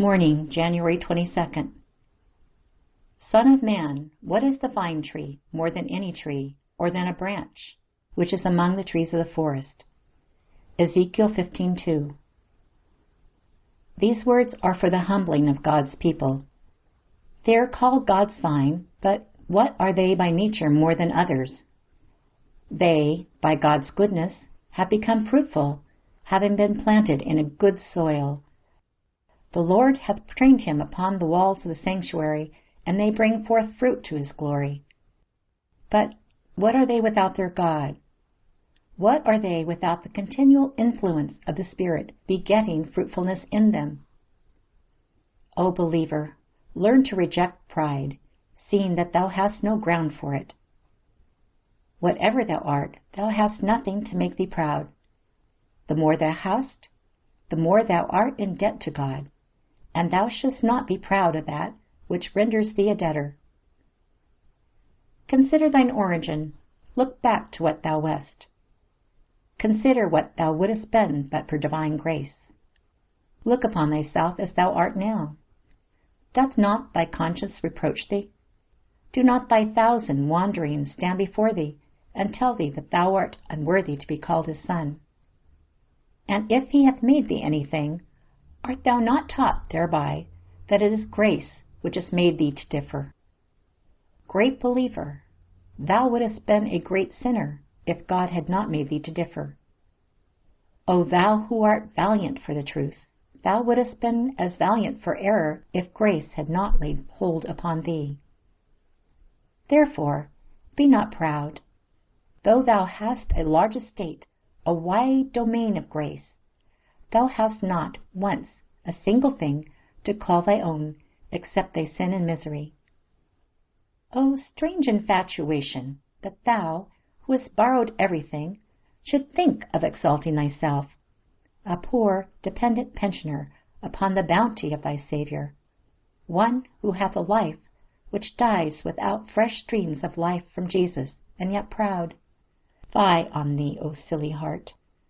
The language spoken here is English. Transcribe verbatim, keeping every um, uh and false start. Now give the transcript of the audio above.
Morning, January twenty-second. Son of man, what is the vine tree more than any tree, or than a branch, which is among the trees of the forest? Ezekiel fifteen two. These words are for the humbling of God's people. They are called God's vine, but what are they by nature more than others? They, by God's goodness, have become fruitful, having been planted in a good soil. The Lord hath trained him upon the walls of the sanctuary, and they bring forth fruit to his glory. But what are they without their God? What are they without the continual influence of the Spirit begetting fruitfulness in them? O believer, learn to reject pride, seeing that thou hast no ground for it. Whatever thou art, thou hast nothing to make thee proud. The more thou hast, the more thou art in debt to God, and thou shouldst not be proud of that which renders thee a debtor. Consider thine origin. Look back to what thou wast. Consider what thou wouldst been but for divine grace. Look upon thyself as thou art now. Doth not thy conscience reproach thee? Do not thy thousand wanderings stand before thee, and tell thee that thou art unworthy to be called his son? And if he hath made thee anything, art thou not taught thereby that it is grace which has made thee to differ? Great believer, thou wouldst been a great sinner if God had not made thee to differ. O thou who art valiant for the truth, thou wouldst been as valiant for error if grace had not laid hold upon thee. Therefore, be not proud. Though thou hast a large estate, a wide domain of grace, thou hast not once a single thing to call thy own except thy sin and misery. O strange infatuation, that thou, who hast borrowed everything, should think of exalting thyself, a poor, dependent pensioner upon the bounty of thy Saviour, one who hath a life which dies without fresh streams of life from Jesus, and yet proud. Fie on thee, O silly heart!